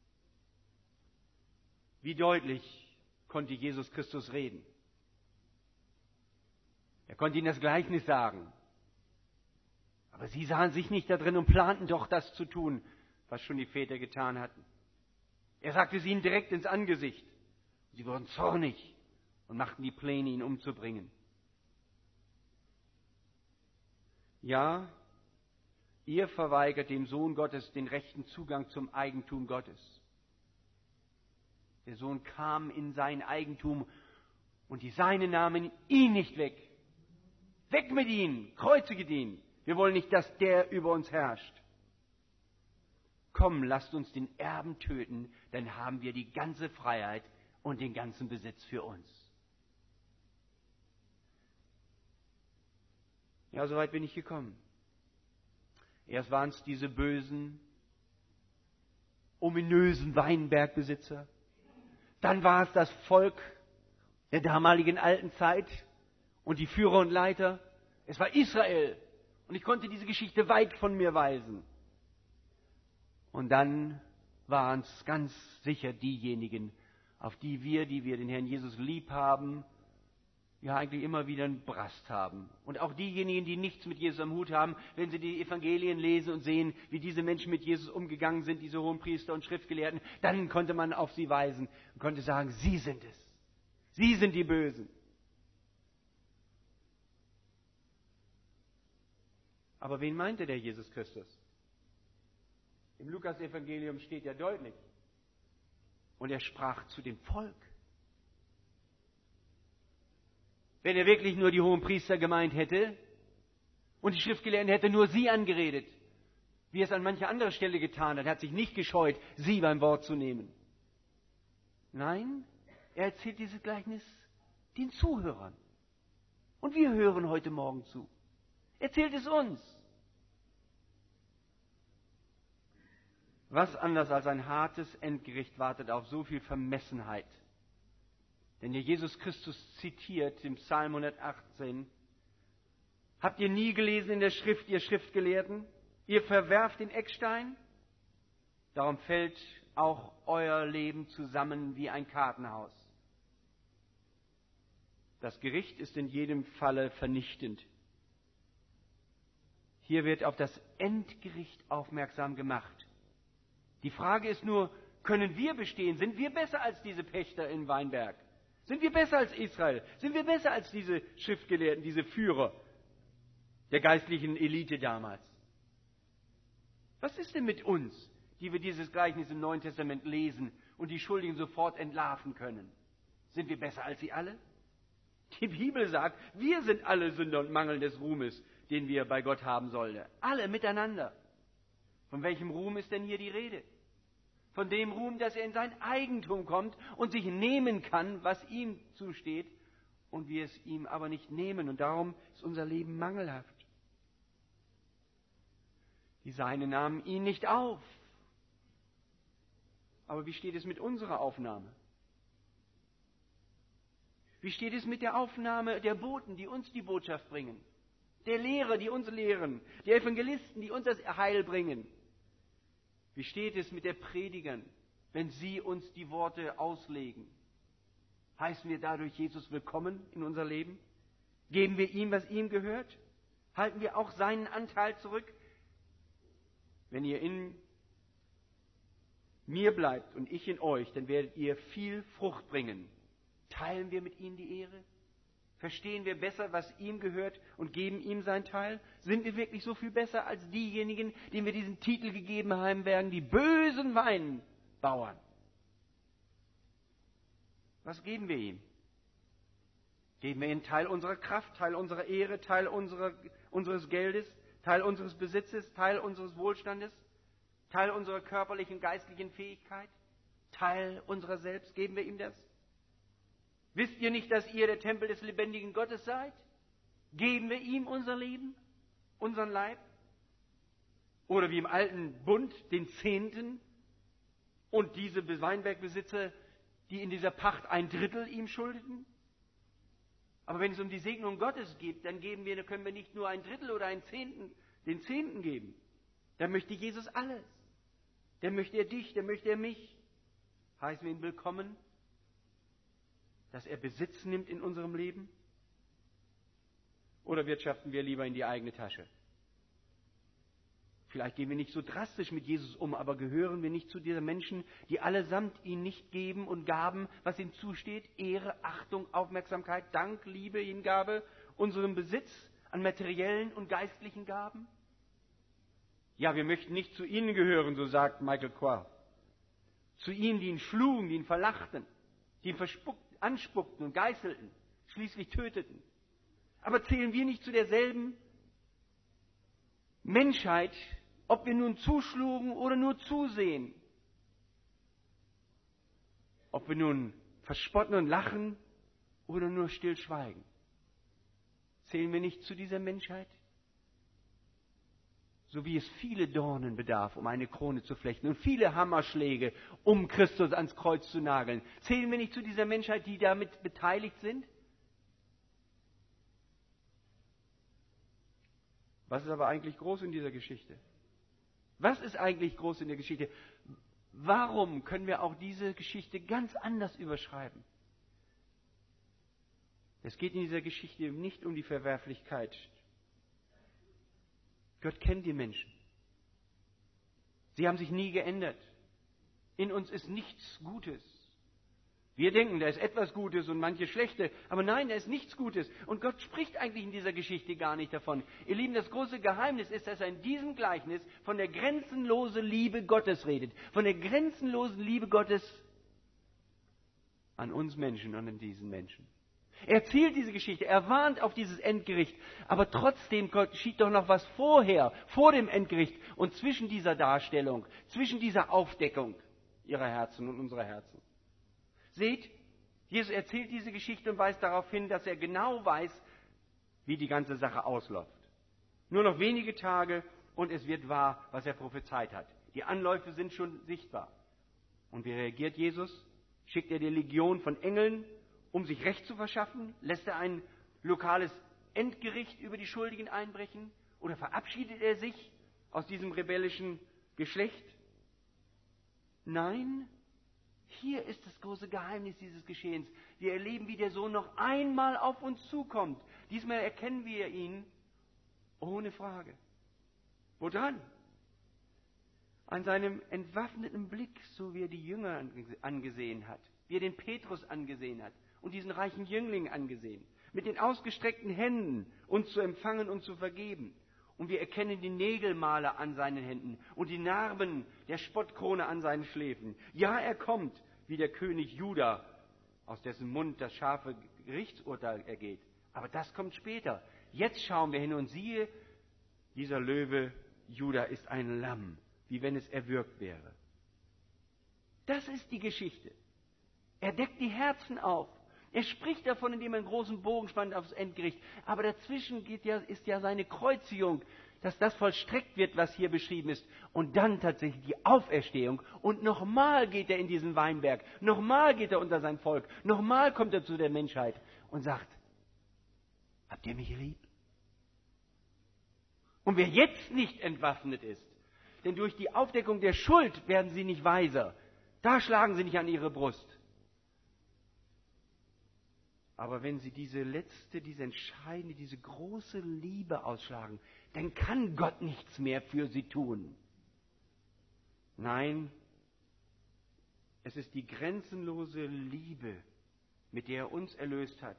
Wie deutlich konnte Jesus Christus reden? Er konnte ihnen das Gleichnis sagen. Aber sie sahen sich nicht da drin und planten doch das zu tun, was schon die Väter getan hatten. Er sagte es ihnen direkt ins Angesicht. Sie wurden zornig und machten die Pläne, ihn umzubringen. Ja, ihr verweigert dem Sohn Gottes den rechten Zugang zum Eigentum Gottes. Der Sohn kam in sein Eigentum und die Seinen nahmen ihn nicht weg. Weg mit ihm, kreuzige ihn. Wir wollen nicht, dass der über uns herrscht. Komm, lasst uns den Erben töten, dann haben wir die ganze Freiheit und den ganzen Besitz für uns. Ja, soweit bin ich gekommen. Erst waren es diese bösen, ominösen Weinbergbesitzer. Dann war es das Volk der damaligen alten Zeit und die Führer und Leiter. Es war Israel. Und ich konnte diese Geschichte weit von mir weisen. Und dann waren es ganz sicher diejenigen, auf die wir den Herrn Jesus lieb haben, ja eigentlich immer wieder einen Brast haben. Und auch diejenigen, die nichts mit Jesus am Hut haben, wenn sie die Evangelien lesen und sehen, wie diese Menschen mit Jesus umgegangen sind, diese Hohenpriester und Schriftgelehrten, dann konnte man auf sie weisen und konnte sagen, sie sind es. Sie sind die Bösen. Aber wen meinte der Jesus Christus? Im Lukas-Evangelium steht ja deutlich. Und er sprach zu dem Volk. Wenn er wirklich nur die Hohenpriester gemeint hätte und die Schriftgelehrten hätte nur sie angeredet, wie er es an mancher anderer Stelle getan hat, er hat sich nicht gescheut, sie beim Wort zu nehmen. Nein, er erzählt dieses Gleichnis den Zuhörern. Und wir hören heute Morgen zu. Erzählt es uns. Was anders als ein hartes Endgericht wartet auf so viel Vermessenheit? Denn der Jesus Christus zitiert im Psalm 118, habt ihr nie gelesen in der Schrift, ihr Schriftgelehrten? Ihr verwerft den Eckstein, darum fällt auch euer Leben zusammen wie ein Kartenhaus. Das Gericht ist in jedem Falle vernichtend. Hier wird auf das Endgericht aufmerksam gemacht. Die Frage ist nur, können wir bestehen? Sind wir besser als diese Pächter in Weinberg? Sind wir besser als Israel? Sind wir besser als diese Schriftgelehrten, diese Führer der geistlichen Elite damals? Was ist denn mit uns, die wir dieses Gleichnis im Neuen Testament lesen und die Schuldigen sofort entlarven können? Sind wir besser als sie alle? Die Bibel sagt, wir sind alle Sünder und Mangel des Ruhmes, den wir bei Gott haben sollten. Alle miteinander. Von welchem Ruhm ist denn hier die Rede? Von dem Ruhm, dass er in sein Eigentum kommt und sich nehmen kann, was ihm zusteht, und wir es ihm aber nicht nehmen. Und darum ist unser Leben mangelhaft. Die Seinen nahmen ihn nicht auf. Aber wie steht es mit unserer Aufnahme? Wie steht es mit der Aufnahme der Boten, die uns die Botschaft bringen? Der Lehrer, die uns lehren? Der Evangelisten, die uns das Heil bringen? Wie steht es mit den Predigern, wenn sie uns die Worte auslegen? Heißen wir dadurch Jesus willkommen in unser Leben? Geben wir ihm, was ihm gehört? Halten wir auch seinen Anteil zurück? Wenn ihr in mir bleibt und ich in euch, dann werdet ihr viel Frucht bringen. Teilen wir mit ihm die Ehre? Verstehen wir besser, was ihm gehört und geben ihm sein Teil? Sind wir wirklich so viel besser als diejenigen, denen wir diesen Titel gegeben haben werden, die bösen Weinbauern? Was geben wir ihm? Geben wir ihm Teil unserer Kraft, Teil unserer Ehre, Teil unseres Geldes, Teil unseres Besitzes, Teil unseres Wohlstandes, Teil unserer körperlichen, geistlichen Fähigkeit, Teil unserer selbst? Geben wir ihm das? Wisst ihr nicht, dass ihr der Tempel des lebendigen Gottes seid? Geben wir ihm unser Leben, unseren Leib? Oder wie im alten Bund den Zehnten und diese Weinbergbesitzer, die in dieser Pacht 1/3 ihm schuldeten? Aber wenn es um die Segnung Gottes geht, dann können wir nicht nur 1/3 oder den Zehnten geben. Dann möchte Jesus alles. Dann möchte er dich, dann möchte er mich. Heißen wir ihn willkommen, dass er Besitz nimmt in unserem Leben? Oder wirtschaften wir lieber in die eigene Tasche? Vielleicht gehen wir nicht so drastisch mit Jesus um, aber gehören wir nicht zu diesen Menschen, die allesamt ihn nicht geben und gaben, was ihm zusteht? Ehre, Achtung, Aufmerksamkeit, Dank, Liebe, Hingabe, unserem Besitz an materiellen und geistlichen Gaben? Ja, wir möchten nicht zu ihnen gehören, so sagt Michael Quah. Zu ihnen, die ihn schlugen, die ihn verlachten, die ihn anspuckten und geißelten, schließlich töteten. Aber zählen wir nicht zu derselben Menschheit, ob wir nun zuschlugen oder nur zusehen? Ob wir nun verspotten und lachen oder nur still schweigen? Zählen wir nicht zu dieser Menschheit? So wie es viele Dornen bedarf, um eine Krone zu flechten und viele Hammerschläge, um Christus ans Kreuz zu nageln. Zählen wir nicht zu dieser Menschheit, die damit beteiligt sind? Was ist aber eigentlich groß in dieser Geschichte? Was ist eigentlich groß in der Geschichte? Warum können wir auch diese Geschichte ganz anders überschreiben? Es geht in dieser Geschichte nicht um die Verwerflichkeit. Gott kennt die Menschen. Sie haben sich nie geändert. In uns ist nichts Gutes. Wir denken, da ist etwas Gutes und manche schlechte, aber nein, da ist nichts Gutes. Und Gott spricht eigentlich in dieser Geschichte gar nicht davon. Ihr Lieben, das große Geheimnis ist, dass er in diesem Gleichnis von der grenzenlosen Liebe Gottes redet. Von der grenzenlosen Liebe Gottes an uns Menschen und an diesen Menschen. Er erzählt diese Geschichte, er warnt auf dieses Endgericht, aber trotzdem geschieht doch noch was vorher, vor dem Endgericht und zwischen dieser Darstellung, zwischen dieser Aufdeckung ihrer Herzen und unserer Herzen. Seht, Jesus erzählt diese Geschichte und weist darauf hin, dass er genau weiß, wie die ganze Sache ausläuft. Nur noch wenige Tage und es wird wahr, was er prophezeit hat. Die Anläufe sind schon sichtbar. Und wie reagiert Jesus? Schickt er die Legion von Engeln, um sich Recht zu verschaffen? Lässt er ein lokales Endgericht über die Schuldigen einbrechen? Oder verabschiedet er sich aus diesem rebellischen Geschlecht? Nein, hier ist das große Geheimnis dieses Geschehens. Wir erleben, wie der Sohn noch einmal auf uns zukommt. Diesmal erkennen wir ihn ohne Frage. Woran? An seinem entwaffneten Blick, so wie er die Jünger angesehen hat, wie er den Petrus angesehen hat und diesen reichen Jüngling angesehen, mit den ausgestreckten Händen uns zu empfangen und zu vergeben. Und wir erkennen die Nägelmale an seinen Händen und die Narben der Spottkrone an seinen Schläfen. Ja, er kommt, wie der König Juda, aus dessen Mund das scharfe Gerichtsurteil ergeht. Aber das kommt später. Jetzt schauen wir hin und siehe, dieser Löwe Juda ist ein Lamm, wie wenn es erwürgt wäre. Das ist die Geschichte. Er deckt die Herzen auf. Er spricht davon, indem er einen großen Bogen spannt aufs Endgericht. Aber dazwischen ist ja seine Kreuzigung, dass das vollstreckt wird, was hier beschrieben ist. Und dann tatsächlich die Auferstehung. Und nochmal geht er in diesen Weinberg. Nochmal geht er unter sein Volk. Nochmal kommt er zu der Menschheit und sagt, habt ihr mich lieb? Und wer jetzt nicht entwaffnet ist, denn durch die Aufdeckung der Schuld werden sie nicht weiser. Da schlagen sie nicht an ihre Brust. Aber wenn sie diese entscheidende, diese große Liebe ausschlagen, dann kann Gott nichts mehr für sie tun. Nein, es ist die grenzenlose Liebe, mit der er uns erlöst hat.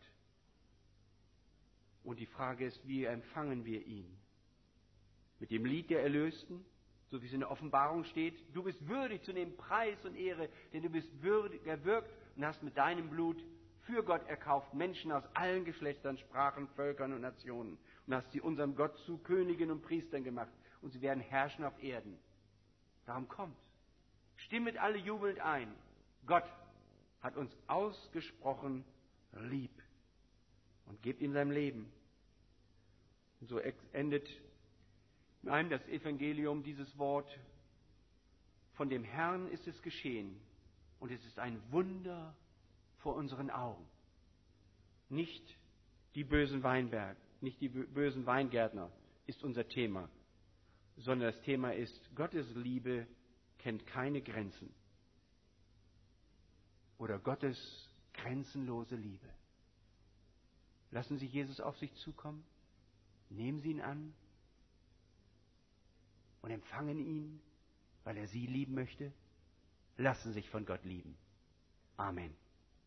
Und die Frage ist, wie empfangen wir ihn? Mit dem Lied der Erlösten, so wie es in der Offenbarung steht, du bist würdig zu nehmen Preis und Ehre, denn du bist erwürgt und hast mit deinem Blut für Gott erkauft Menschen aus allen Geschlechtern, Sprachen, Völkern und Nationen und hast sie unserem Gott zu Königen und Priestern gemacht und sie werden herrschen auf Erden. Darum kommt. Stimmet alle jubelnd ein. Gott hat uns ausgesprochen lieb und gibt ihm sein Leben. Und so endet in einem das Evangelium dieses Wort, von dem Herrn ist es geschehen und es ist ein Wunder vor unseren Augen. Nicht die bösen Weinberge, nicht die bösen Weingärtner ist unser Thema, sondern das Thema ist, Gottes Liebe kennt keine Grenzen. Oder Gottes grenzenlose Liebe. Lassen Sie Jesus auf sich zukommen, nehmen Sie ihn an und empfangen ihn, weil er Sie lieben möchte. Lassen Sie sich von Gott lieben. Amen.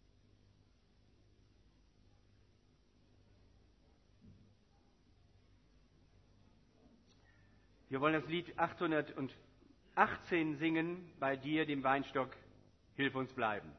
Wir wollen das Lied 818 singen, bei dir, dem Weinstock, hilf uns bleiben.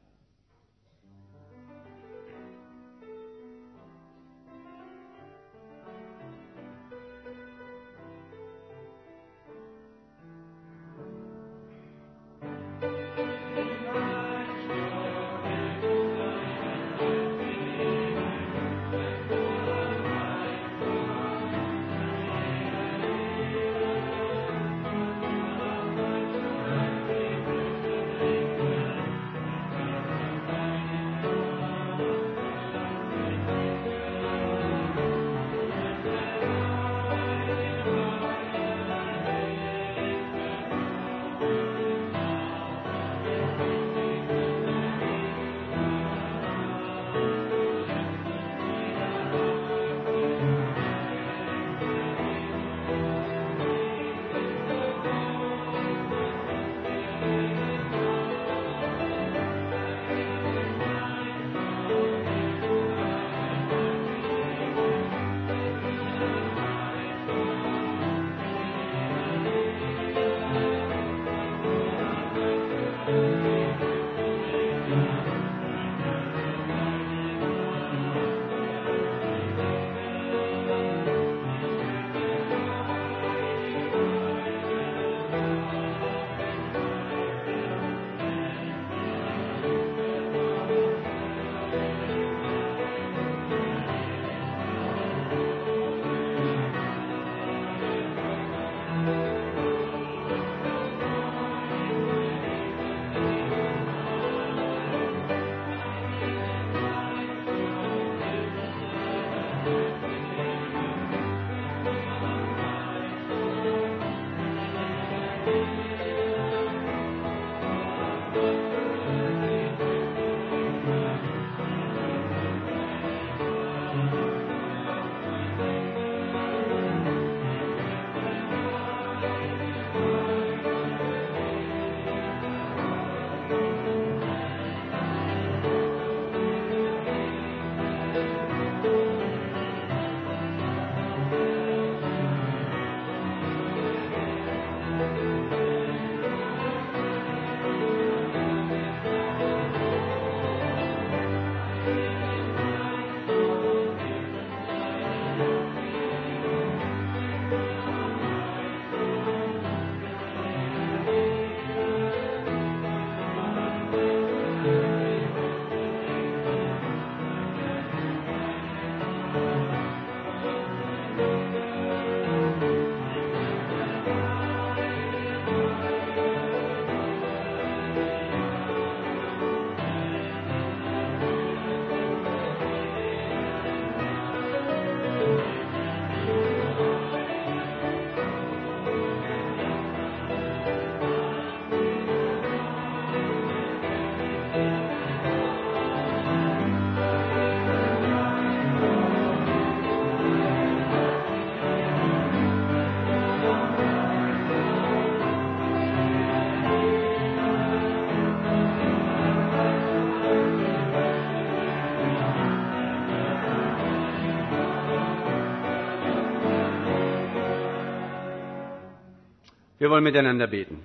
Wir wollen miteinander beten.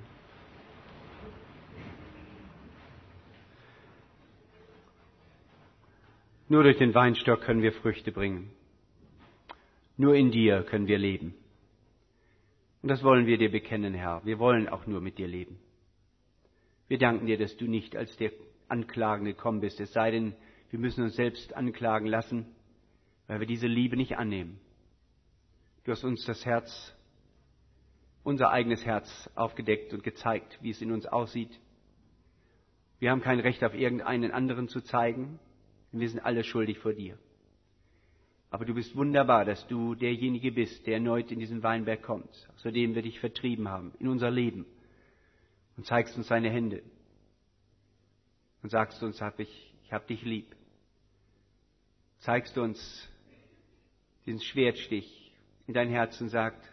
Nur durch den Weinstock können wir Früchte bringen. Nur in dir können wir leben. Und das wollen wir dir bekennen, Herr. Wir wollen auch nur mit dir leben. Wir danken dir, dass du nicht als der Anklagende gekommen bist, es sei denn, wir müssen uns selbst anklagen lassen, weil wir diese Liebe nicht annehmen. Du hast uns das Herz, unser eigenes Herz aufgedeckt und gezeigt, wie es in uns aussieht. Wir haben kein Recht, auf irgendeinen anderen zu zeigen, denn wir sind alle schuldig vor dir. Aber du bist wunderbar, dass du derjenige bist, der erneut in diesen Weinberg kommt, aus dem wir dich vertrieben haben, in unser Leben, und zeigst uns deine Hände und sagst uns, ich hab dich lieb. Zeigst uns diesen Schwertstich in dein Herz und sagst,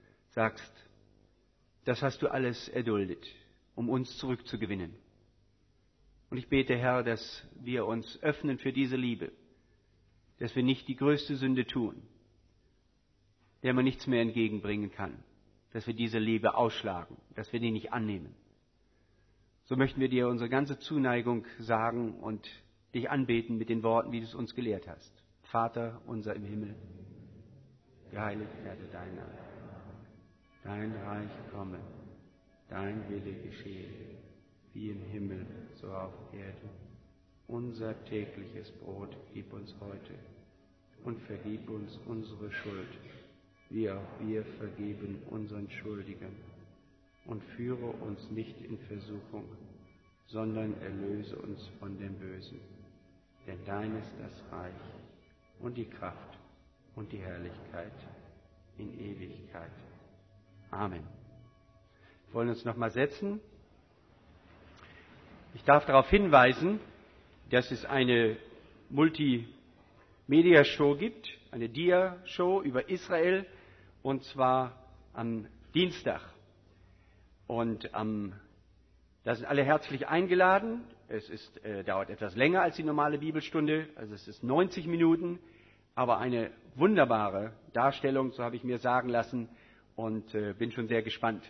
das hast du alles erduldet, um uns zurückzugewinnen. Und ich bete, Herr, dass wir uns öffnen für diese Liebe, dass wir nicht die größte Sünde tun, der man nichts mehr entgegenbringen kann, dass wir diese Liebe ausschlagen, dass wir die nicht annehmen. So möchten wir dir unsere ganze Zuneigung sagen und dich anbeten mit den Worten, wie du es uns gelehrt hast. Vater unser im Himmel, geheiligt werde dein Name. Dein Reich komme, dein Wille geschehe, wie im Himmel, so auf Erden. Unser tägliches Brot gib uns heute und vergib uns unsere Schuld, wie auch wir vergeben unseren Schuldigern. Und führe uns nicht in Versuchung, sondern erlöse uns von dem Bösen. Denn dein ist das Reich und die Kraft und die Herrlichkeit in Ewigkeit. Amen. Wir wollen uns nochmal setzen. Ich darf darauf hinweisen, dass es eine Multimedia-Show gibt, eine Dia-Show über Israel, und zwar am Dienstag. Und da sind alle herzlich eingeladen. Es dauert etwas länger als die normale Bibelstunde, also es ist 90 Minuten, aber eine wunderbare Darstellung, so habe ich mir sagen lassen, und bin schon sehr gespannt,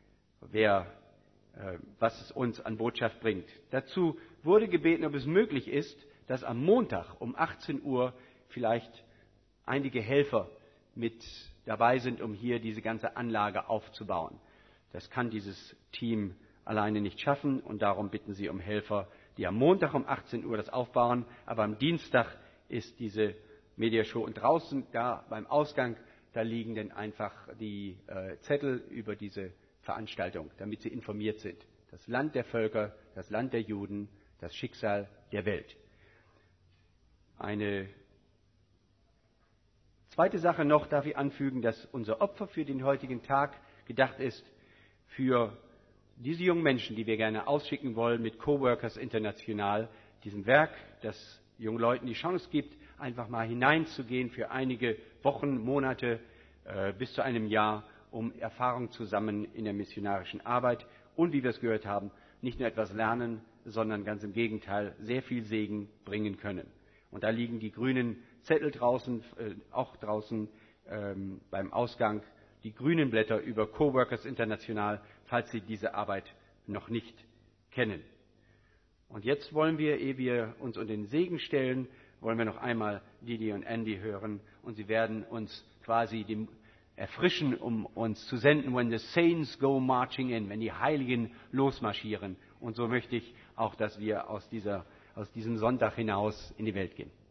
was es uns an Botschaft bringt. Dazu wurde gebeten, ob es möglich ist, dass am Montag um 18 Uhr vielleicht einige Helfer mit dabei sind, um hier diese ganze Anlage aufzubauen. Das kann dieses Team alleine nicht schaffen, und darum bitten sie um Helfer, die am Montag um 18 Uhr das aufbauen. Aber am Dienstag ist diese Mediashow, und draußen da beim Ausgang, da liegen dann einfach die Zettel über diese Veranstaltung, damit sie informiert sind. Das Land der Völker, das Land der Juden, das Schicksal der Welt. Eine zweite Sache noch darf ich anfügen, dass unser Opfer für den heutigen Tag gedacht ist für diese jungen Menschen, die wir gerne ausschicken wollen mit Coworkers International, diesem Werk, das jungen Leuten die Chance gibt, einfach mal hineinzugehen für einige Wochen, Monate bis zu einem Jahr, um Erfahrung zu sammeln in der missionarischen Arbeit und, wie wir es gehört haben, nicht nur etwas lernen, sondern ganz im Gegenteil sehr viel Segen bringen können. Und da liegen die grünen Zettel draußen, auch draußen beim Ausgang, die grünen Blätter über Coworkers International, falls Sie diese Arbeit noch nicht kennen. Und jetzt wollen wir, ehe wir uns unter den Segen stellen, wollen wir noch einmal Didi und Andy hören und sie werden uns quasi dem erfrischen, um uns zu senden, when the saints go marching in, wenn die Heiligen losmarschieren. Und so möchte ich auch, dass wir aus diesem Sonntag hinaus in die Welt gehen.